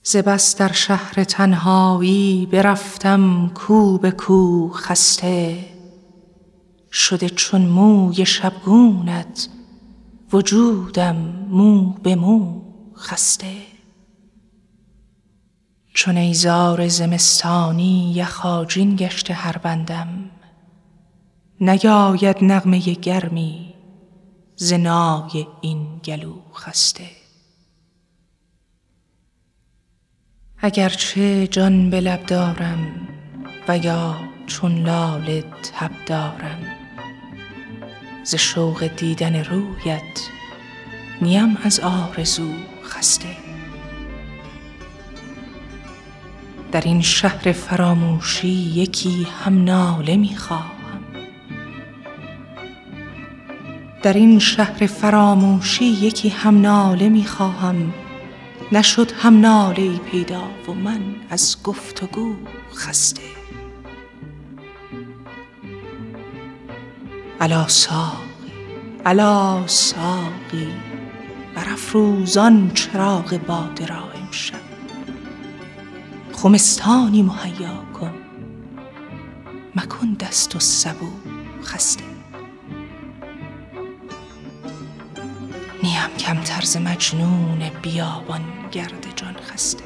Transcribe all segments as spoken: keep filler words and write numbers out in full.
ز بس در شهر تنهایی برفتم کو به کو خسته، شده چون موی شبگونت وجودم مو به مو خسته. چون ایزار زمستانی یخاجین گشته هر بندم، نیاید نغمه گرمی ز نای این گلو خسته. اگرچه جان به لب دارم و یا چون لاله تب دارم، ز شوق دیدن رویت نیم از آرزو خسته. در این شهر فراموشی یکی هم ناله می خواهم، در این شهر فراموشی یکی هم ناله می خواهم. نشد هم ناله‌ای پیدا و من از گفتگو خسته. الا ساقی الا ساقی، برافروزان چراغ باده را امشب. خمستانی مهیا کن مکن دست و سبو خسته. نیم کمتر ز مجنون بیابان گرد جان خسته،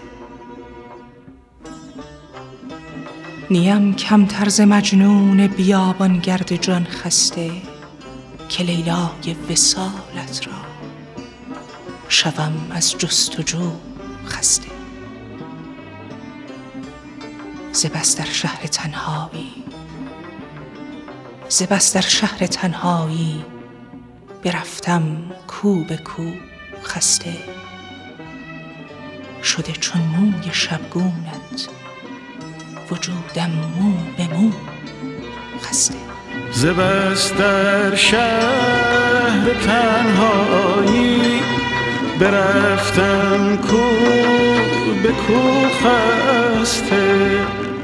نیم کمتر ز مجنون بیابان گرد جان خسته، که لیلای وصالت را شوم از جستجو خسته. ز بس در شهر تنهایی ز بس در شهر تنهایی برفتم کو به کو خسته، شده چون موی شبگونت وجودم مو به مو خسته. ز بس در شهر تنهایی برفتم کو به کو خسته،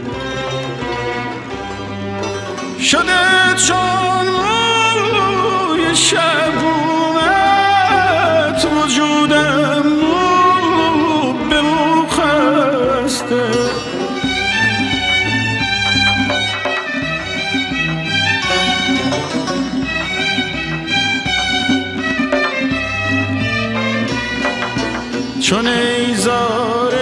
شده چون موی شبگونت وجودم مو به مو خسته. چون ایزار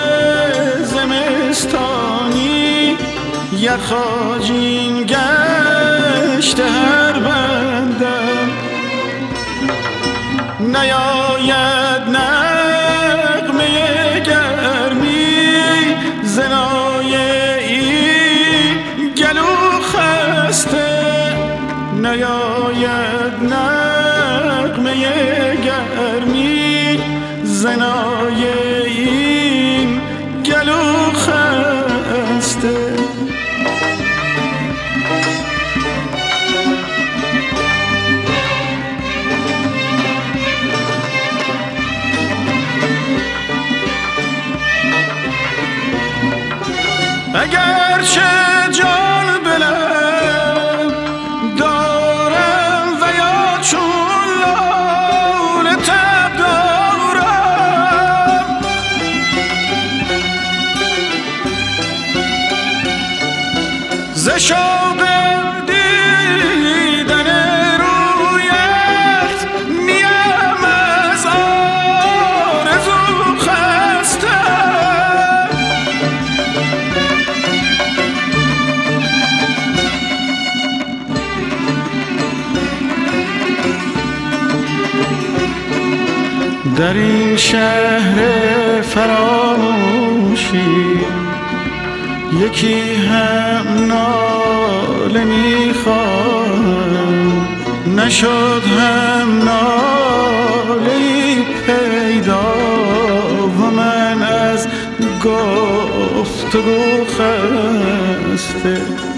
زمستانی یخاجین گشته هر بندم، نیاید نغمه گرمی ز نای این گلو خسته، نیاید نغمه گرمی ز نای این گلو خسته. اگرچه جان به لب دارم و یا چون لاله تب دارم، ز شوق دیدن رویت نیم از آرزو خسته. در این شهر فراموشی یکی هم ناله میخواهم، نشد هم ناله‌ای پیدا و من از گفتگو خسته.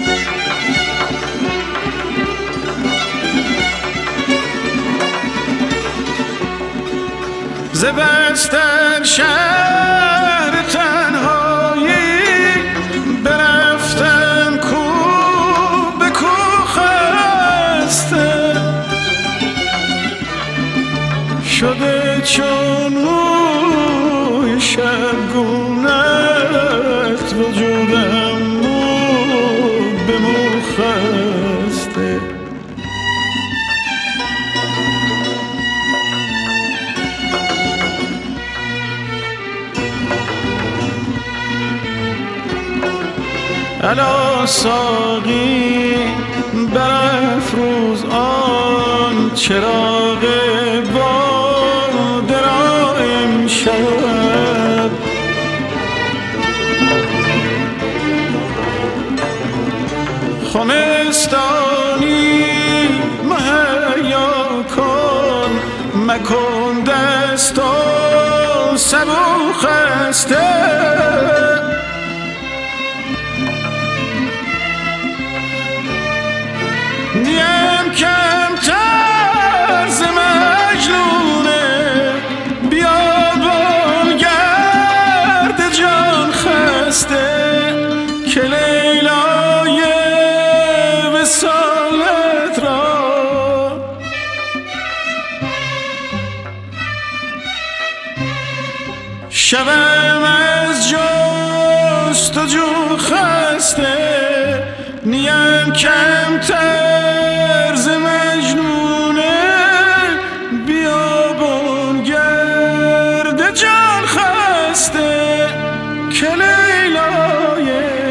ز بس در شهر تنهایی برفتم کو به کو خسته، شده چون موی شبگون الا ساقی برافروز آن چراغ باده را امشب. خمستانی مهیا کن، مکن دست و سبو خسته. نیم کمتر ز مجنونه، بیا بنگرد جان خسته که لیلای وصالت را شبم از جستجو خسته. نیم کمتر ز مجنونه، بیا بنگرد جان خسته که لیلای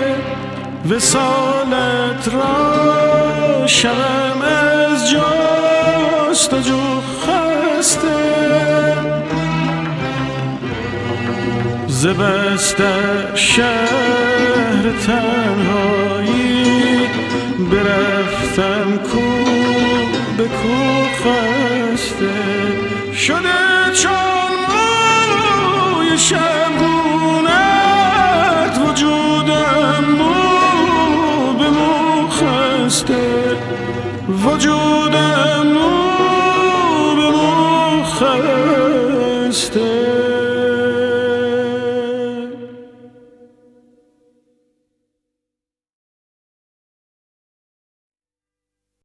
وصالت را شبم از جستجو خسته. ز بستر شهر تنهایی برفتم کو به کو خسته. شده چون موی شبگونت وجودم مو به مو خسته. وجودم مو به مو خسته.